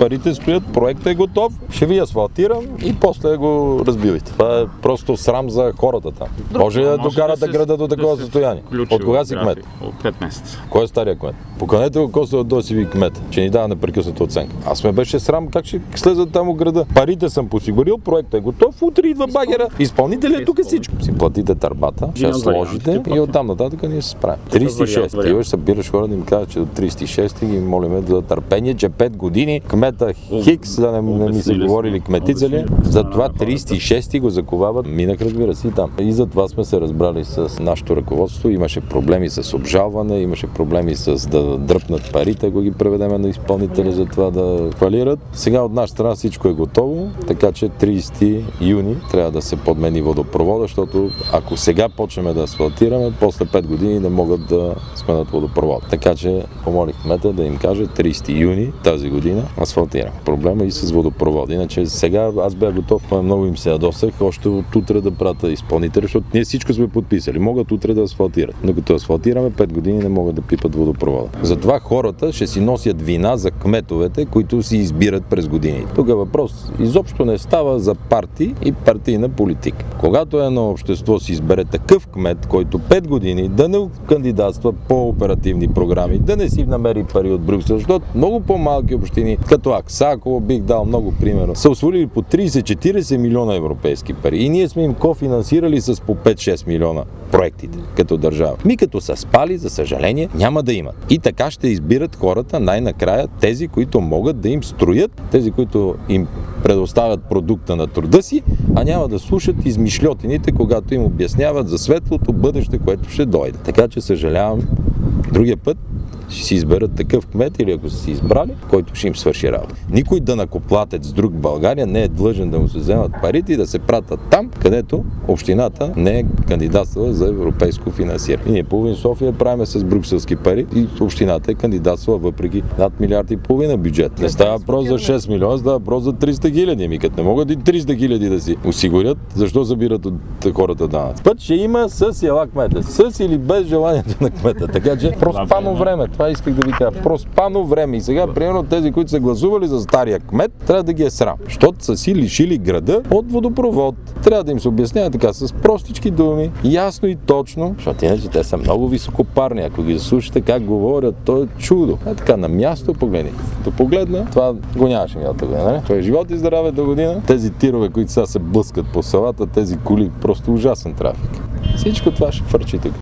парите стоят, проектът е готов, ще ви асфалтирам и после го разбивайте. Това е просто срам за хората там. Може ли да докарате града до такова състояние? От кога си кмет? От 5 месеца. Кой е стария кмет? Поканете го Костов да си ви кмет, че ни дава непрекъснато оценка. Аз ме беше срам как ще слезат там от града. Парите съм посигурил, проектът е готов, утре идва багера. Изпълнителят е тук е всичко. Си платите търбата, ще сложите и оттам нататък ние се справим. 36. Ти ще събираш хора да им кажа, че до 36 ги молиме за търпение, че 5 години кмета Хикс, да не ми се говорили кметица ли, затова 36 го заковават. Минах, разбира се, и там. И затова сме се разбрали с нашето ръководство. Имаше проблеми с обжалване, имаше проблеми с да дръпнат парите, ако ги преведеме на изпълнители за това да фалират. Сега от наша страна всичко е готово, така че 30 юни трябва да се подмени водопровода, защото ако сега почнем да асфалтираме, после 5 години не могат да сменят водопровода. Така че помолих кмета да им каже 30 юни тази година асфалтирам. Проблема и с водопровода. Иначе сега аз бях готов, много им се ядосах, още от утре да пратя изпълнители, защото ние всичко сме подписали. Могат утре да асфалтират. Но като асфалтираме 5 години не могат да пипат водопровода. Затова хората ще си носят вина за кметовете, които си избират през години. Тук въпрос изобщо не става за партии и партийна политика. Когато едно общество си избере такъв кмет, който 5 години да не кандидатства по оперативни програми, да не си намери пари от Брюксел, защото много по-малки общини, като Аксаково, бих дал много примерно, са усвоили по 30-40 милиона европейски пари. И ние сме им кофинансирали с по 5-6 милиона проектите като държава. Ми като са спали, за съжаление, няма да имат. И така ще избират хората най-накрая тези, които могат да им строят, тези, които им предоставят продукта на труда си, а няма да слушат измишльотините, когато им обясняват за светлото бъдеще, което ще дойде. Така че съжалявам, другия път ще си изберат такъв кмет или ако са си избрали, който ще им свърши работа. Никой данъкоплатец друг в България не е длъжен да му се вземат парите и да се пратят там, където общината не е кандидатствала за европейско финансиране. И ние половин София правиме с брюкселски пари и общината е кандидатствала въпреки над 1,5 милиарда бюджет. Не става въпрос за 6 милиона, става въпрос за 300 хиляди. Ами като не могат и 300 хиляди да си осигурят, защо събират от хората данъци? Път ще има с ела кмета, с или без желанието на кмета. Така че проспано време. Това исках да ви кажа. Проспано време. И сега, примерно, тези, които са гласували за стария кмет, трябва да ги е срам. Защото са си лишили града от водопровод. Трябва да им се обяснява така с простички думи, ясно и точно, защото иначе те са много високопарни. Ако ги слушате как говорят, то е чудо. Така, на място погледни. Като погледна, това го нямаше миналата година, нали? Това е живот и здраве до година. Тези тирове, които сега се блъскат по селата, тези коли, просто ужасен трафик. Всичко това ще фърчи тук.